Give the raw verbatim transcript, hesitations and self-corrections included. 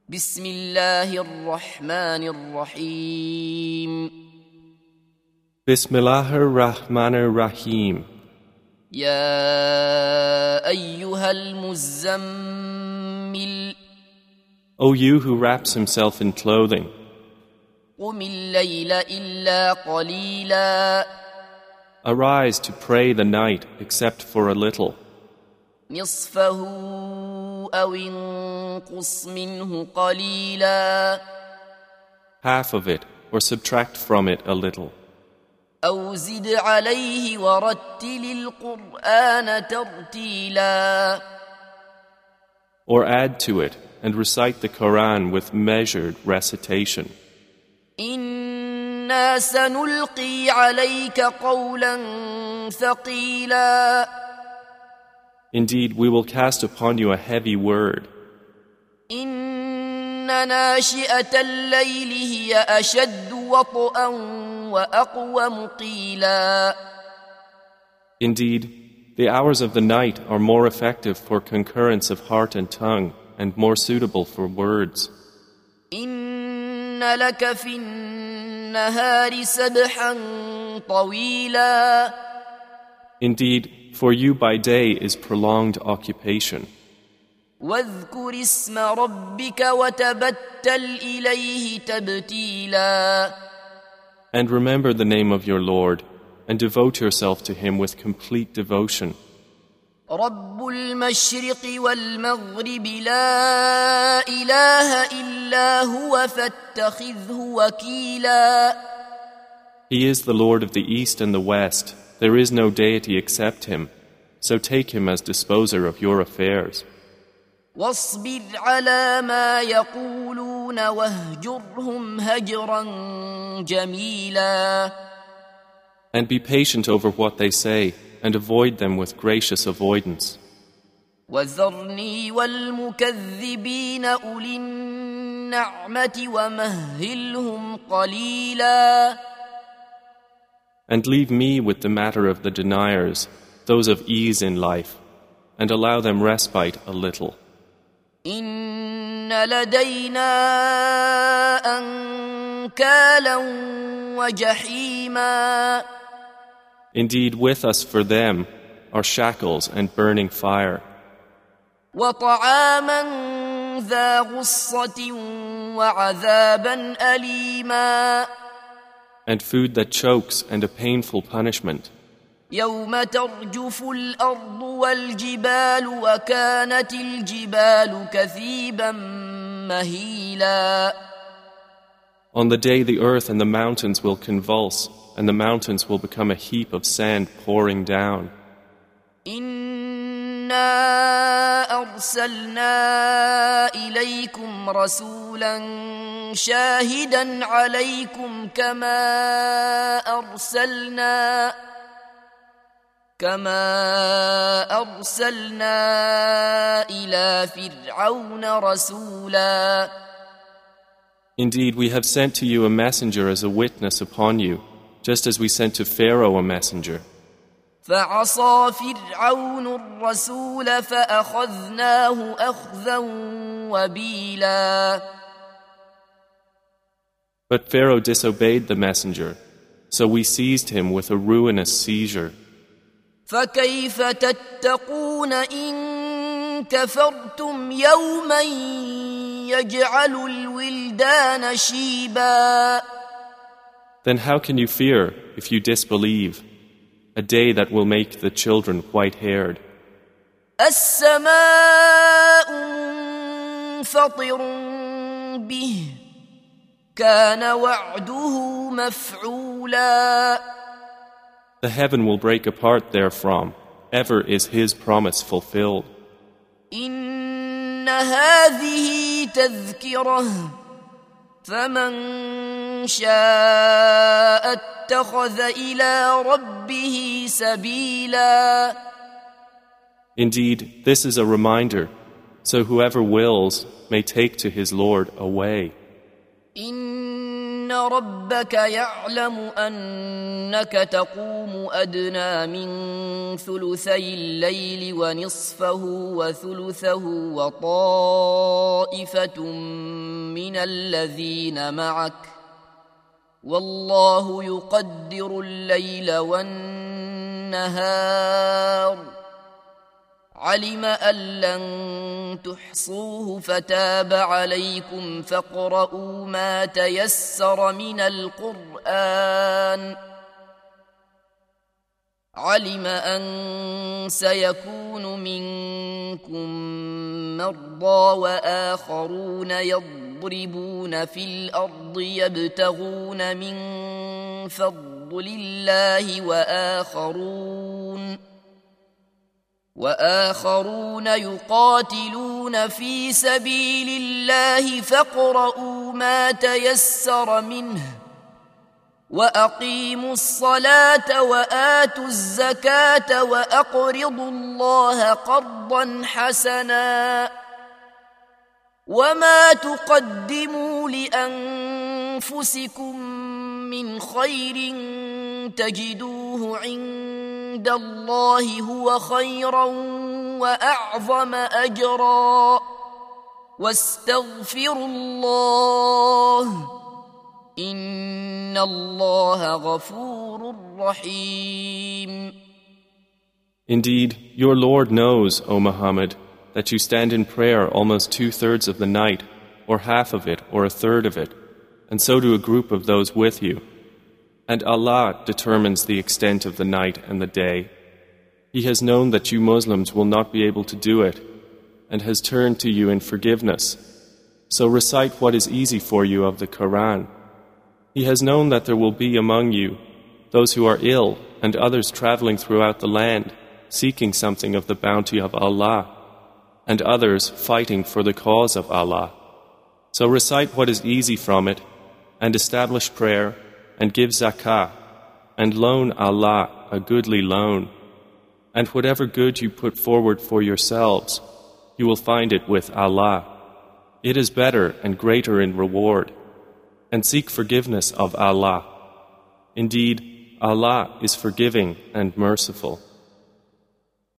بسم الله الرحمن الرحيم Bismillahir Rahmanir Rahim. يا أيها المزمل O you who wraps himself in clothing, قم الليل إلا قليلا arise to pray the night except for a little. نصفه أو انقص منه قليلا Half of it, or subtract from it a little. أو زد عليه ورتل القرآن ترتيلا Or add to it and recite the Quran with measured recitation. إنا سنلقي عليك قولا ثقيلا Indeed, we will cast upon you a heavy word. إن ناشئة الليل هي أشد وطئا وأقوم قيلا Indeed, the hours of the night are more effective for concurrence of heart and tongue and more suitable for words. إن لك في النهار سبحا طويلا Indeed, for you by day is prolonged occupation. واذكر اسم ربك وتبتل إليه تبتيلا And remember the name of your Lord, and devote yourself to Him with complete devotion. رب المشرق والمغرب لا إله إلا هو فاتخذه وكيلا He is the Lord of the East and the West. There is no deity except Him. So take Him as disposer of your affairs. واصبر على ما يقولون واهجرهم هجرا جميلا And be patient over what they say, and avoid them with gracious avoidance. وذرني والمكذبين أولي النعمة ومهلهم قليلا And leave me with the matter of the deniers, those of ease in life, and allow them respite a little. إن لدينا أنكالا وجحيما Indeed, with us for them are shackles and burning fire, وطعاما ذا غصة وعذابا أليما and food that chokes and a painful punishment. يوم ترجف الأرض والجبال وكانت الجبال كثيبا مهيلا On the day the earth and the mountains will convulse, and the mountains will become a heap of sand pouring down. إنا أرسلنا إليكم رسولا شاهدا عليكم كما أرسلنا كما أرسلنا إلى فرعون رسولا Indeed, we have sent to you a messenger as a witness upon you, just as we sent to Pharaoh a messenger. فعصى فرعون الرسول فأخذناه أخذا وبيلا But Pharaoh disobeyed the messenger, so we seized him with a ruinous seizure. فكيف تتقون إن كفرتم يوما يجعل الولدان شيبا Then how can you fear if you disbelieve, a day that will make the children white-haired? السماء منفطر به كان وعده مفعولا The heaven will break apart therefrom. Ever is His promise fulfilled. إن هذه تذكرة فمن شاء اتخذ إلى ربه سبيلا Indeed, this is a reminder, so whoever wills may take to his Lord a way. إن ربك يعلم أنك تقوم أدنى من ثلثي الليل ونصفه وثلثه وطائفة من الذين معك والله يقدر الليل والنهار علم أن لن تحصوه فتاب عليكم فاقرؤوا ما تيسر من القرآن علم أن سيكون منكم مرضى وآخرون يضربون في الأرض يبتغون من فضل الله وآخرون وآخرون يقاتلون في سبيل الله فاقرؤوا ما تيسر منه وأقيموا الصلاة وآتوا الزكاة وأقرضوا الله قرضا حسنا وما تقدموا لأنفسكم من خير تجدوه عند الله هو خيرا وأعظم أجرا واستغفروا الله إن الله غفور رحيم. Indeed, your Lord knows, O Muhammad, that you stand in prayer almost two-thirds of the night, or half of it, or a third of it, and so do a group of those with you. And Allah determines the extent of the night and the day. He has known that you Muslims will not be able to do it, and has turned to you in forgiveness. So recite what is easy for you of the Quran. He has known that there will be among you those who are ill and others traveling throughout the land, seeking something of the bounty of Allah, and others fighting for the cause of Allah. So recite what is easy from it, and establish prayer, and give zakah, and loan Allah a goodly loan. And whatever good you put forward for yourselves, you will find it with Allah. It is better and greater in reward. And seek forgiveness of Allah. Indeed, Allah is forgiving and merciful.